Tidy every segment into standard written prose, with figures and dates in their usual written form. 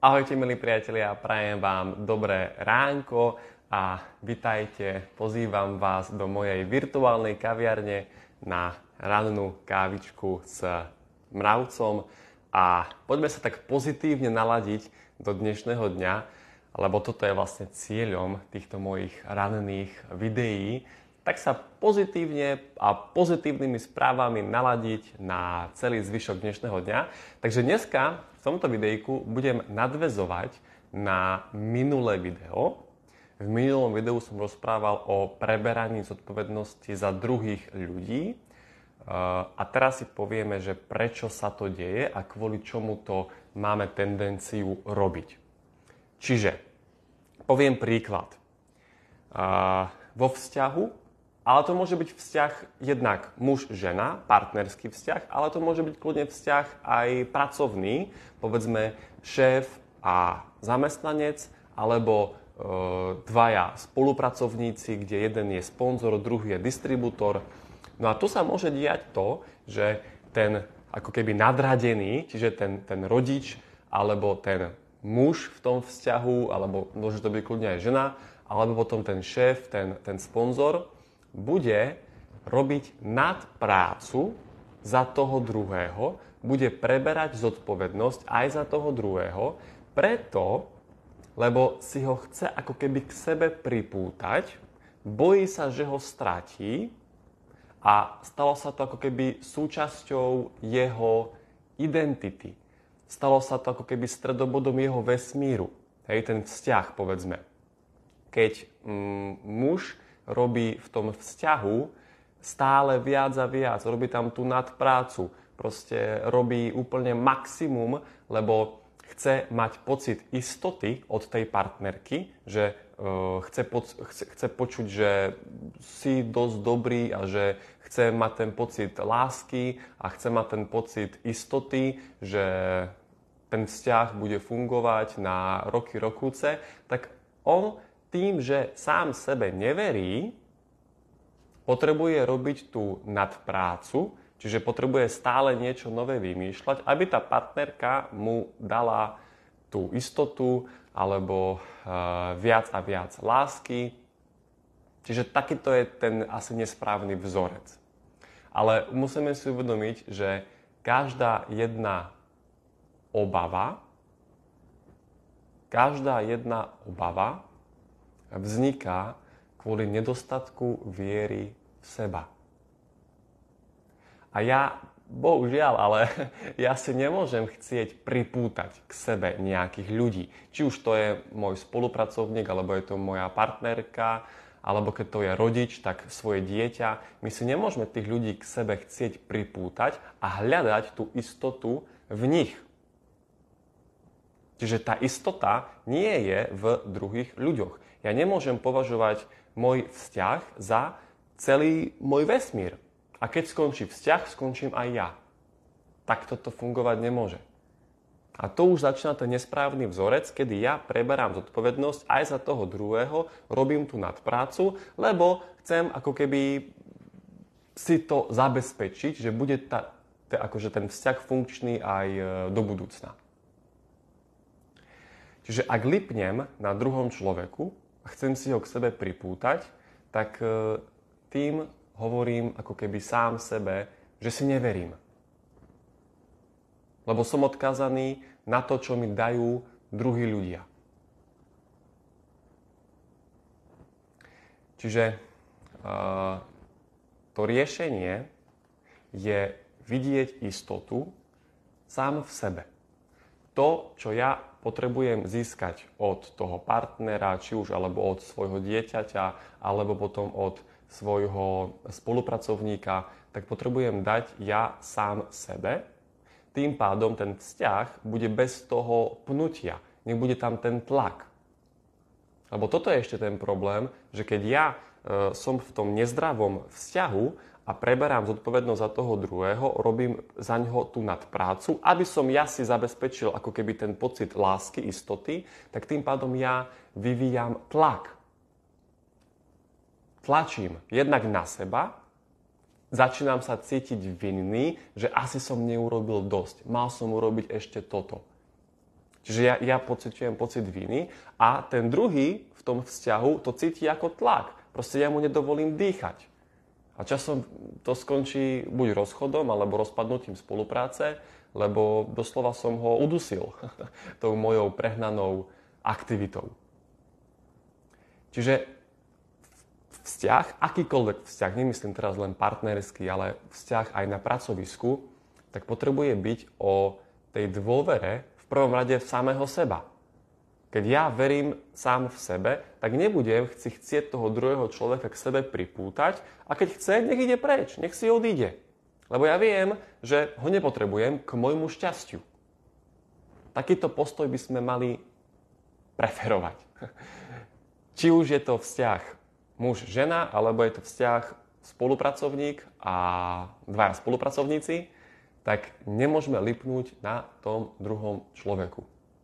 Ahojte milí priatelia, prajem vám dobré ránko a vitajte, pozývam vás do mojej virtuálnej kaviarne na rannú kávičku s mravcom a poďme sa tak pozitívne naladiť do dnešného dňa, lebo toto je vlastne cieľom týchto mojich ranných videí, tak sa pozitívne a pozitívnymi správami naladiť na celý zvyšok dnešného dňa. Takže dneska v tomto videjku budem nadväzovať na minulé video. V minulom videu som rozprával o preberaní zodpovednosti za druhých ľudí. A teraz si povieme, že prečo sa to deje a kvôli čomu to máme tendenciu robiť. Čiže poviem príklad. Vo vzťahu, ale to môže byť vzťah jednak muž-žena, partnerský vzťah, ale to môže byť kľudne vzťah aj pracovný, povedzme šéf a zamestnanec, alebo dvaja spolupracovníci, kde jeden je sponzor, druhý je distribútor. No a tu sa môže diať to, že ten ako keby nadradený, čiže ten rodič, alebo ten muž v tom vzťahu, alebo môže to byť kľudne aj žena, alebo potom ten šéf, ten sponzor, bude robiť nadprácu za toho druhého, bude preberať zodpovednosť aj za toho druhého, preto, lebo si ho chce ako keby k sebe pripútať, bojí sa, že ho stratí a stalo sa to ako keby súčasťou jeho identity. Stalo sa to ako keby stredobodom jeho vesmíru. Hej, ten vzťah, povedzme. Keď muž robí v tom vzťahu stále viac a viac, robí tam tú nadprácu, proste robí úplne maximum, lebo chce mať pocit istoty od tej partnerky, že chce počuť, že si dosť dobrý a že chce mať ten pocit lásky a chce mať ten pocit istoty, že ten vzťah bude fungovať na roky rokúce, tak on tým, že sám sebe neverí, potrebuje robiť tú nadprácu, čiže potrebuje stále niečo nové vymýšľať, aby tá partnerka mu dala tú istotu alebo viac a viac lásky. Čiže takýto je ten asi nesprávny vzorec. Ale musíme si uvedomiť, že každá jedna obava vzniká kvôli nedostatku viery v seba. A ja, bohužiaľ, ale ja si nemôžem chcieť pripútať k sebe nejakých ľudí. Či už to je môj spolupracovník, alebo je to moja partnerka, alebo keď to je rodič, tak svoje dieťa. My si nemôžeme tých ľudí k sebe chcieť pripútať a hľadať tú istotu v nich. Čiže tá istota nie je v druhých ľuďoch. Ja nemôžem považovať môj vzťah za celý môj vesmír. A keď skončí vzťah, skončím aj ja. Tak toto fungovať nemôže. A to už začína ten nesprávny vzorec, kedy ja preberám zodpovednosť aj za toho druhého, robím tú nadprácu, lebo chcem ako keby si to zabezpečiť, že bude akože ten vzťah funkčný aj do budúcna. Čiže ak lipnem na druhom človeku a chcem si ho k sebe pripútať, tak tým hovorím ako keby sám sebe, že si neverím. Lebo som odkázaný na to, čo mi dajú druhí ľudia. Čiže to riešenie je vidieť istotu sám v sebe. To, čo ja potrebujem získať od toho partnera, či už alebo od svojho dieťaťa, alebo potom od svojho spolupracovníka, tak potrebujem dať ja sám sebe. Tým pádom ten vzťah bude bez toho pnutia. Nebude tam ten tlak. Lebo toto je ešte ten problém, že keď ja som v tom nezdravom vzťahu a preberám zodpovednosť za toho druhého, robím za ňoho tú nadprácu, aby som ja si zabezpečil ako keby ten pocit lásky, istoty, tak tým pádom ja vyvíjam tlak. Tlačím jednak na seba, začínam sa cítiť vinný, že asi som neurobil dosť. Mal som urobiť ešte toto. Čiže ja pociťujem pocit viny a ten druhý v tom vzťahu to cíti ako tlak. Proste ja mu nedovolím dýchať. A časom to skončí buď rozchodom, alebo rozpadnutím spolupráce, lebo doslova som ho udusil tou mojou prehnanou aktivitou. Čiže vzťah, akýkoľvek vzťah, nemyslím teraz len partnerský, ale vzťah aj na pracovisku, tak potrebuje byť o tej dôvere v prvom rade v samého seba. Keď ja verím sám v sebe, tak nebudem chcieť toho druhého človeka k sebe pripútať a keď chce, nech ide preč, nech si odíde. Lebo ja viem, že ho nepotrebujem k môjmu šťastiu. Takýto postoj by sme mali preferovať. Či už je to vzťah muž-žena, alebo je to vzťah spolupracovník a dvaja spolupracovníci, tak nemôžeme lipnúť na tom druhom človeku.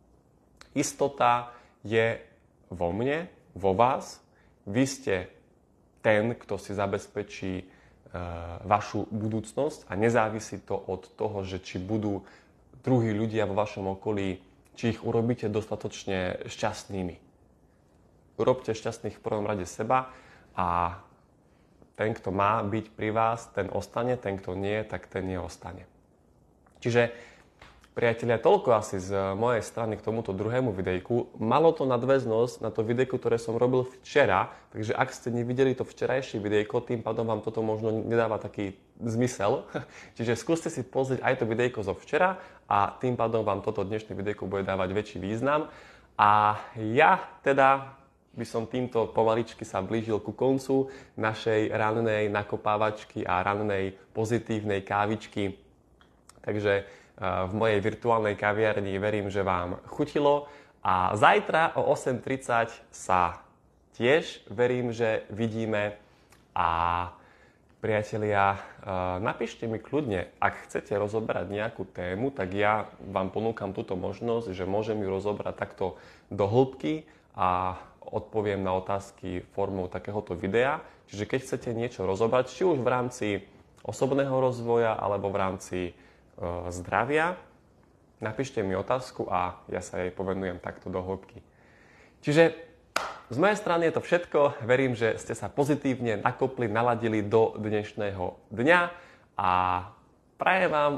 Istota je vo mne, vo vás. Vy ste ten, kto si zabezpečí vašu budúcnosť a nezávisí to od toho, že či budú druhí ľudia vo vašom okolí, či ich urobíte dostatočne šťastnými. Urobte šťastných v prvom rade seba a ten, kto má byť pri vás, ten ostane, ten, kto nie, tak ten neostane. Čiže, priatelia, toľko asi z mojej strany k tomuto druhému videjku. Malo to nadväznosť na to videjko, ktoré som robil včera, takže ak ste nevideli to včerajšie videjko, tým pádom vám toto možno nedáva taký zmysel. Čiže skúste si pozrieť aj to videjko zo včera a tým pádom vám toto dnešné videjko bude dávať väčší význam. A ja teda by som týmto pomaličky sa blížil ku koncu našej rannej nakopávačky a rannej pozitívnej kávičky. Takže v mojej virtuálnej kaviarni verím, že vám chutilo a zajtra o 8:30 sa tiež verím, že vidíme a priatelia, napíšte mi kľudne, ak chcete rozoberať nejakú tému, tak ja vám ponúkam túto možnosť, že môžem ju rozobrať takto do hĺbky a odpoviem na otázky formou takéhoto videa. Čiže keď chcete niečo rozobrať, či už v rámci osobného rozvoja alebo v rámci zdravia, napíšte mi otázku a ja sa jej povenujem takto do hĺbky. Čiže z mojej strany je to všetko. Verím, že ste sa pozitívne nakopli, naladili do dnešného dňa a prajem vám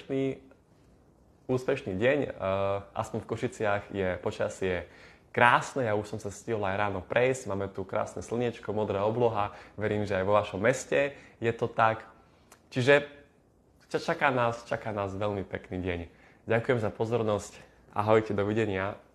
úspešný deň. Aspoň v Košiciach je počasie krásne, ja už som sa stihol aj ráno prejsť, máme tu krásne slniečko, modrá obloha, verím, že aj vo vašom meste je to tak. Čiže čaká nás veľmi pekný deň. Ďakujem za pozornosť, ahojte, dovidenia.